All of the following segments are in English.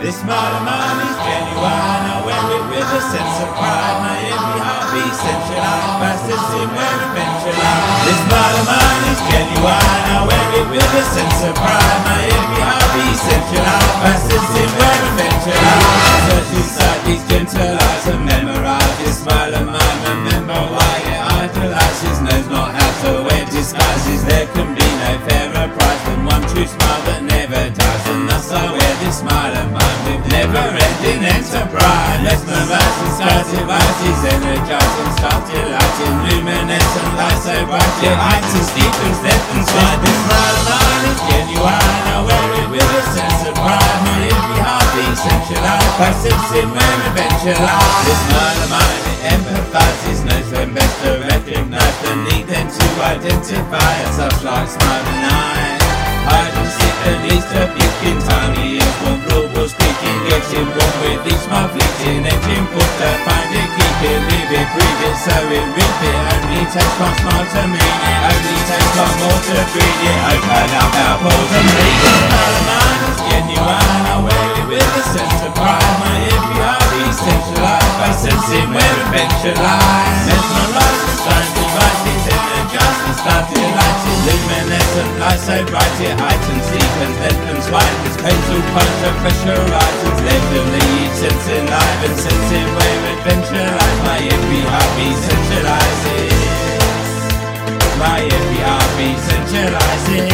This smile of mine is genuine, I wear it with a sense of pride. My every heartbeat centralized, bastards in where adventure lies. This smile of mine is genuine, I wear it with a sense of pride. My every heartbeat centralized, bastards in where adventure lies. Search inside these gentle eyes and memorize this smile of mine. Remember why it idolizes, knows not how to wear disguises. There can be no fairer prize than one true smile that never dies. And thus I wear this smile of mine with never-ending enterprise. Mesmerizing skies, devices, energizing, stars delighting, luminescent light so bright. It heightens, deepens, lengthens, wide. This smile of mine is genuine, I wear it with a sense of pride. My every heartbeat centralized, by sensing where adventure lies. This smile of mine, it empathizes, knows when best to recognize the need then to identify a such like smile and eye. Hide and seek the least of in tiny is one global speaking, getting one with each smile fleeting engine, put to find it, keep it, live it, breathe it, so it, reap it. Only takes one smile to mean it, only takes one more to breathe it. Open up our pores and bleed it. Smile of mine is genuine, I wear it with a sense of pride. My every heartbeat centralized, by sensing where adventure lies. Mesmerizing, signs, devices, energizing, stars delighting, luminescent light so bright it heightens, deepens, lengthens, widens, pencil punch of pressurizes, leisurely each sense alive and sensing where adventure lies. My every heartbeat centralizes, my every heartbeat centralizes.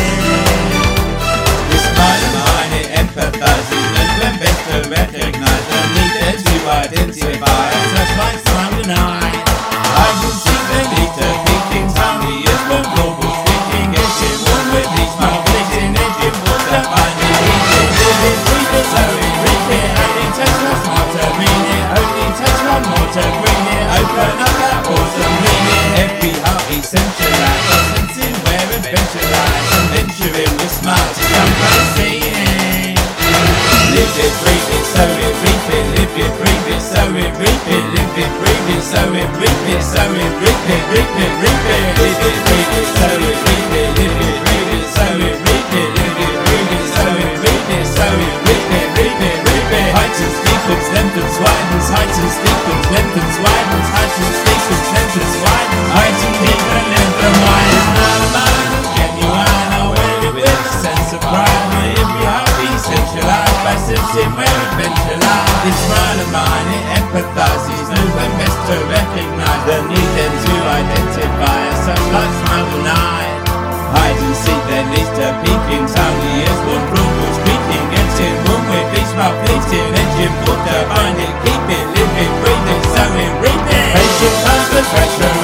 This smile of mine, it empathizes, knows when best to recognize the need there to identify a such like smile and eye. I can see the need to peeking, tiny as one global speaking, getting one with each smile fleeting, engine put to find it, eat it, live it, breathe it, so it, reap it. Only takes one smile to mean it, only takes one more to bring it. Open up that pause and lean it. Every heartbeat centralized, sensing where adventure lies, and venturing with smiles to someplace seeing. Live it, breathe it, so it, reap it, live it, breathe it, so it, reap it, live it, breathe it, so it, reap it, so it, reap it, reap it, reap it. Live it, breathe it, so it, reap it, live it, breathe it, so it, reap it, live it, breathe it, so it, reap it, so it, reap it, reap it, reap it. Heightens, deepens, lengthens, widens, heightens, deepens, lengthens, widens, heightens, deepens, lengthens, widens, heightens, deepens, lengthens, widens. Smile of mine is genuine, I wear it with a sense of pride. My every heartbeat centralized, by sensing where adventure lies. This smile of mine, it empathizes, knows when best to recognize the need then to identify a such like smile and eye. Hide and seek their least to peeking, tiny as one global speaking, getting one with each smile fleeting, engine put to find it, keep it, live it, breathe it, so it, reap it. Patient times the pressure